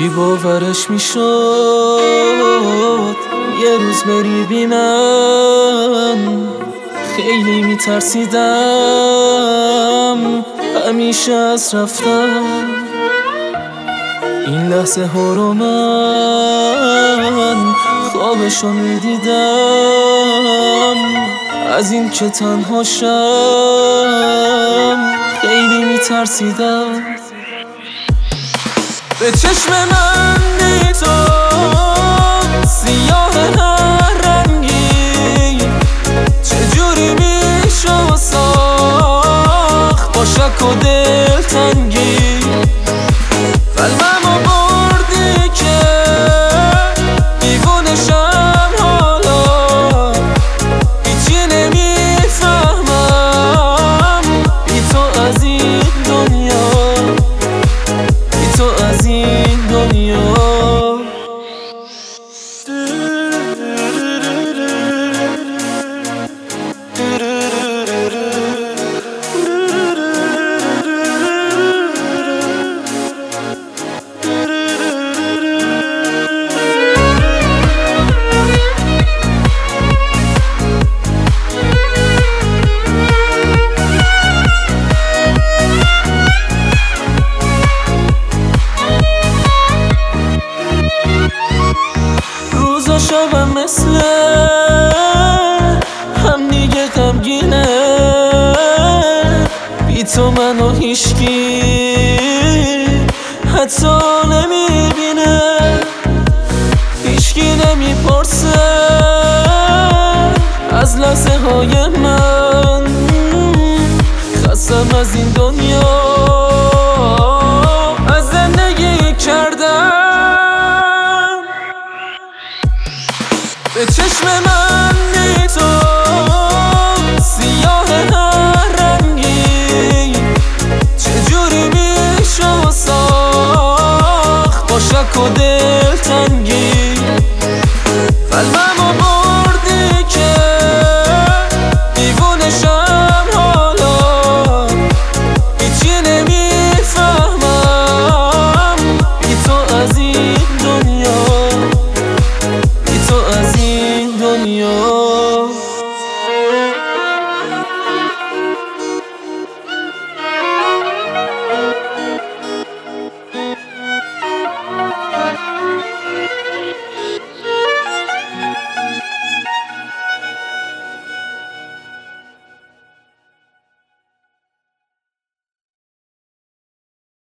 بی باورش میشد یه روز بری بی من. خیلی میترسیدم همیشه از رفتن. این لحظه ها رو من خوابشو میدیدم، از این که تنها شم خیلی میترسیدم. به چشم من بی تو سیاه هر رنگی، چجوری میشه ساخت با شک و دلتنگی. قلبمو بردی که دیوونشم حالا، هیچی نمیفهمم بی تو از این دنیا، بی تو از این دنیا. شبم مثل هم دیگه غمگینه، بی تو منو هیشکی حتی نمیبینه. هیشکی نمیپرسه از لحظه های من، خستم از این دنیا، از زندگی کردم. به چشم من بی تو سیاه هر رنگی، چجوری میشه ساخت با شک و